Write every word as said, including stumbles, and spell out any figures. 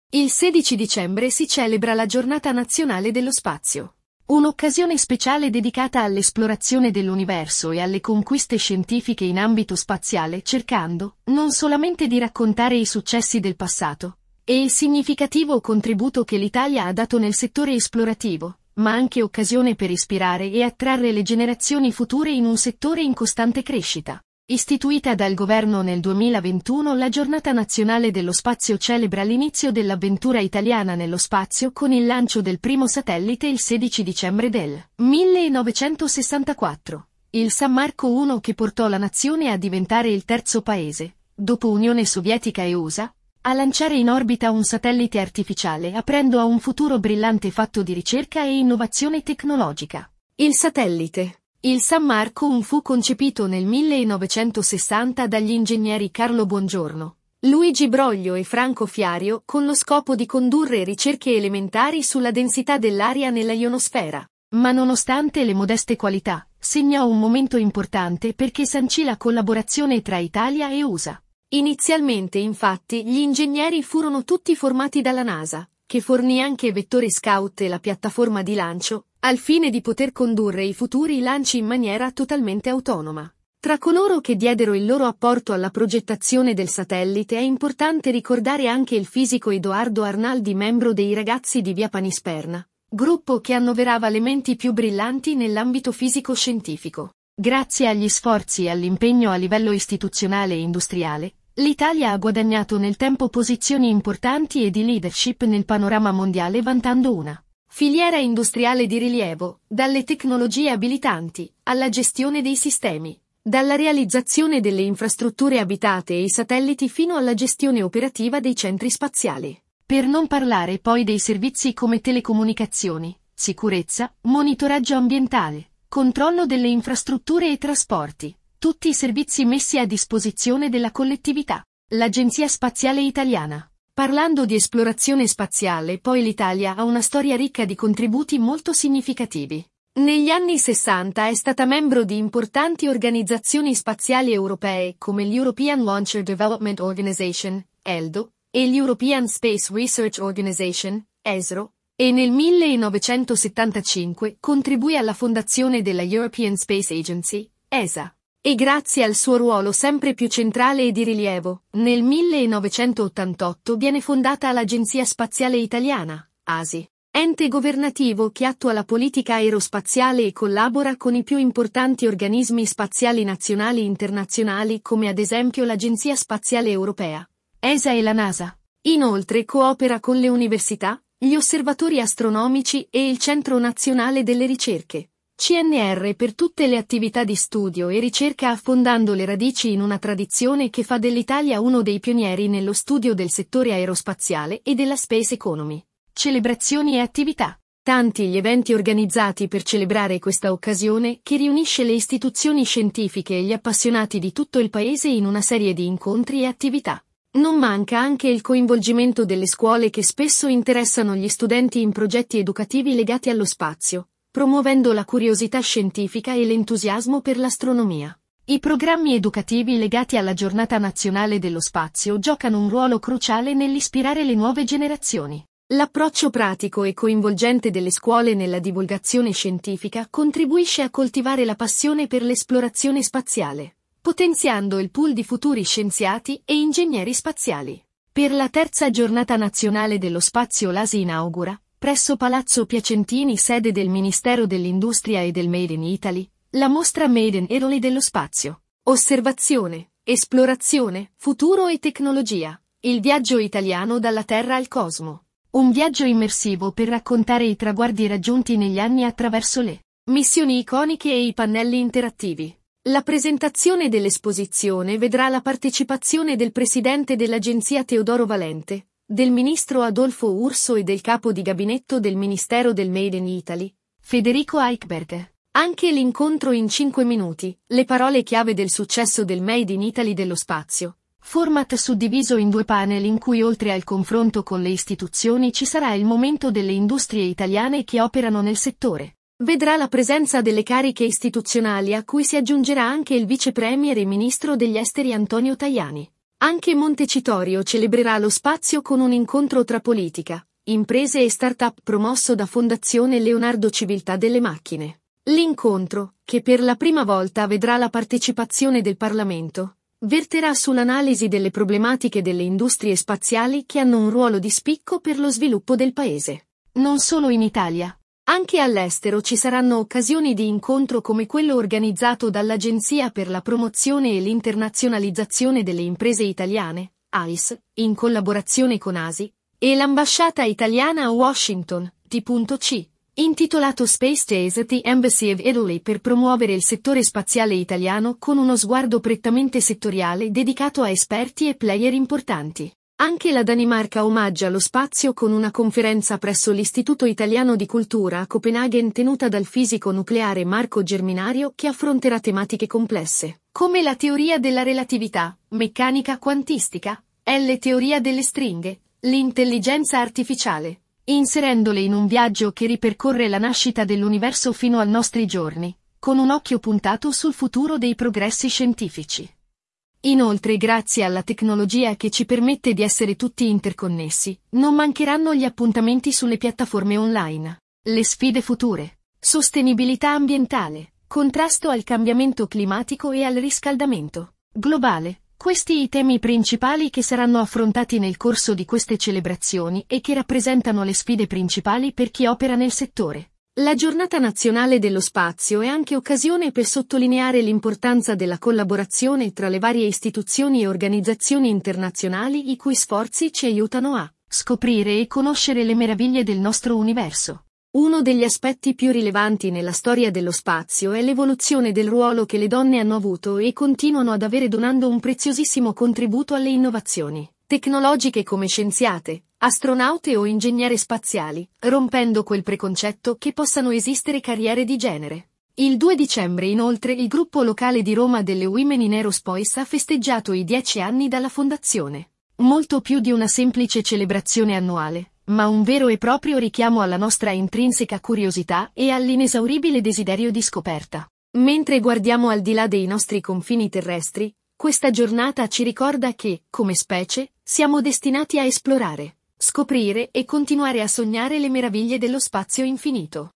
Il sedici dicembre si celebra la Giornata Nazionale dello Spazio. Un'occasione speciale dedicata all'esplorazione dell'universo e alle conquiste scientifiche in ambito spaziale, cercando, non solamente di raccontare i successi del passato, e il significativo contributo che l'Italia ha dato nel settore esplorativo, ma anche occasione per ispirare e attrarre le generazioni future in un settore in costante crescita. Istituita dal governo nel duemilaventuno, la Giornata Nazionale dello Spazio celebra l'inizio dell'avventura italiana nello spazio con il lancio del primo satellite il sedici dicembre del millenovecentosessantaquattro, il San Marco uno, che portò la nazione a diventare il terzo paese, dopo Unione Sovietica e U S A, a lanciare in orbita un satellite artificiale, aprendo a un futuro brillante fatto di ricerca e innovazione tecnologica. Il satellite Il San Marco uno fu concepito nel millenovecentosessanta dagli ingegneri Carlo Bongiorno, Luigi Broglio e Franco Fiario con lo scopo di condurre ricerche elementari sulla densità dell'aria nella ionosfera. Ma nonostante le modeste qualità, segnò un momento importante perché sancì la collaborazione tra Italia e U S A. Inizialmente, infatti, gli ingegneri furono tutti formati dalla NASA, che fornì anche vettori Scout e la piattaforma di lancio, al fine di poter condurre i futuri lanci in maniera totalmente autonoma. Tra coloro che diedero il loro apporto alla progettazione del satellite è importante ricordare anche il fisico Edoardo Arnaldi, membro dei Ragazzi di Via Panisperna, gruppo che annoverava le menti più brillanti nell'ambito fisico-scientifico. Grazie agli sforzi e all'impegno a livello istituzionale e industriale, l'Italia ha guadagnato nel tempo posizioni importanti e di leadership nel panorama mondiale, vantando una filiera industriale di rilievo, dalle tecnologie abilitanti, alla gestione dei sistemi, dalla realizzazione delle infrastrutture abitate e i satelliti fino alla gestione operativa dei centri spaziali. Per non parlare poi dei servizi come telecomunicazioni, sicurezza, monitoraggio ambientale, controllo delle infrastrutture e trasporti, tutti i servizi messi a disposizione della collettività. L'Agenzia Spaziale Italiana. Parlando di esplorazione spaziale, poi l'Italia ha una storia ricca di contributi molto significativi. Negli anni sessanta è stata membro di importanti organizzazioni spaziali europee come l'European Launcher Development Organization, ELDO, e l'European Space Research Organization, ESRO, e nel millenovecentosettantacinque contribuì alla fondazione della European Space Agency, E S A. E grazie al suo ruolo sempre più centrale e di rilievo, nel millenovecentottantotto viene fondata l'Agenzia Spaziale Italiana, A S I, ente governativo che attua la politica aerospaziale e collabora con i più importanti organismi spaziali nazionali e internazionali come ad esempio l'Agenzia Spaziale Europea, E S A e la NASA. Inoltre coopera con le università, gli osservatori astronomici e il Centro Nazionale delle Ricerche, C N R, per tutte le attività di studio e ricerca, affondando le radici in una tradizione che fa dell'Italia uno dei pionieri nello studio del settore aerospaziale e della space economy. Celebrazioni e attività. Tanti gli eventi organizzati per celebrare questa occasione che riunisce le istituzioni scientifiche e gli appassionati di tutto il paese in una serie di incontri e attività. Non manca anche il coinvolgimento delle scuole che spesso interessano gli studenti in progetti educativi legati allo spazio, promuovendo la curiosità scientifica e l'entusiasmo per l'astronomia. I programmi educativi legati alla Giornata Nazionale dello Spazio giocano un ruolo cruciale nell'ispirare le nuove generazioni. L'approccio pratico e coinvolgente delle scuole nella divulgazione scientifica contribuisce a coltivare la passione per l'esplorazione spaziale, potenziando il pool di futuri scienziati e ingegneri spaziali. Per la terza Giornata Nazionale dello Spazio l'A S I inaugura, presso Palazzo Piacentini, sede del Ministero dell'Industria e del Made in Italy, la mostra Made in Italy dello spazio. Osservazione, esplorazione, futuro e tecnologia. Il viaggio italiano dalla Terra al cosmo. Un viaggio immersivo per raccontare i traguardi raggiunti negli anni attraverso le missioni iconiche e i pannelli interattivi. La presentazione dell'esposizione vedrà la partecipazione del presidente dell'Agenzia Teodoro Valente, del ministro Adolfo Urso e del capo di gabinetto del Ministero del Made in Italy, Federico Eichberg. Anche l'incontro in cinque minuti, le parole chiave del successo del Made in Italy dello spazio. Format suddiviso in due panel in cui oltre al confronto con le istituzioni ci sarà il momento delle industrie italiane che operano nel settore. Vedrà la presenza delle cariche istituzionali a cui si aggiungerà anche il vice premier e ministro degli esteri Antonio Tajani. Anche Montecitorio celebrerà lo spazio con un incontro tra politica, imprese e start-up promosso da Fondazione Leonardo Civiltà delle Macchine. L'incontro, che per la prima volta vedrà la partecipazione del Parlamento, verterà sull'analisi delle problematiche delle industrie spaziali che hanno un ruolo di spicco per lo sviluppo del paese. Non solo in Italia. Anche all'estero ci saranno occasioni di incontro come quello organizzato dall'Agenzia per la promozione e l'internazionalizzazione delle imprese italiane, A I S, in collaborazione con A S I, e l'ambasciata italiana a Washington, T C, intitolato Space Days at the Embassy of Italy per promuovere il settore spaziale italiano con uno sguardo prettamente settoriale dedicato a esperti e player importanti. Anche la Danimarca omaggia lo spazio con una conferenza presso l'Istituto Italiano di Cultura a Copenaghen tenuta dal fisico nucleare Marco Germinario che affronterà tematiche complesse, come la teoria della relatività, meccanica quantistica, la teoria delle stringhe, l'intelligenza artificiale, inserendole in un viaggio che ripercorre la nascita dell'universo fino ai nostri giorni, con un occhio puntato sul futuro dei progressi scientifici. Inoltre, grazie alla tecnologia che ci permette di essere tutti interconnessi, non mancheranno gli appuntamenti sulle piattaforme online. Le sfide future. Sostenibilità ambientale, contrasto al cambiamento climatico e al riscaldamento globale. Questi i temi principali che saranno affrontati nel corso di queste celebrazioni e che rappresentano le sfide principali per chi opera nel settore. La Giornata Nazionale dello Spazio è anche occasione per sottolineare l'importanza della collaborazione tra le varie istituzioni e organizzazioni internazionali i cui sforzi ci aiutano a scoprire e conoscere le meraviglie del nostro universo. Uno degli aspetti più rilevanti nella storia dello spazio è l'evoluzione del ruolo che le donne hanno avuto e continuano ad avere donando un preziosissimo contributo alle innovazioni tecnologiche come scienziate, astronaute o ingegneri spaziali, rompendo quel preconcetto che possano esistere carriere di genere. Il due dicembre inoltre il gruppo locale di Roma delle Women in Aerospace ha festeggiato i dieci anni dalla fondazione. Molto più di una semplice celebrazione annuale, ma un vero e proprio richiamo alla nostra intrinseca curiosità e all'inesauribile desiderio di scoperta. Mentre guardiamo al di là dei nostri confini terrestri, questa giornata ci ricorda che, come specie, siamo destinati a esplorare, scoprire e continuare a sognare le meraviglie dello spazio infinito.